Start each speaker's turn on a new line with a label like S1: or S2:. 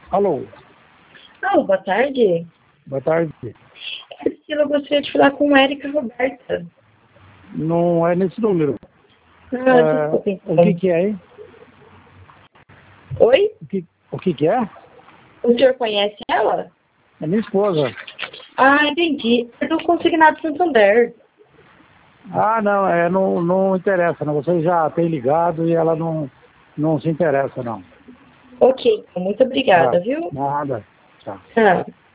S1: Alô,
S2: Alô, boa tarde.
S1: boa tarde.
S2: Priscila, eu gostaria de falar com a Érica Roberta.
S1: Não é nesse número.
S2: Desculpa, então.
S1: O que é, hein?
S2: Oi?
S1: O que é?
S2: O senhor conhece ela?
S1: É minha esposa.
S2: Ah, entendi. É do Consignado Santander.
S1: Ah, não, não interessa, não. Você já tem ligado e ela não se interessa, não.
S2: Ok, então, muito
S1: Tá,
S2: obrigada, viu?
S1: nada. Tchau.
S2: Ah.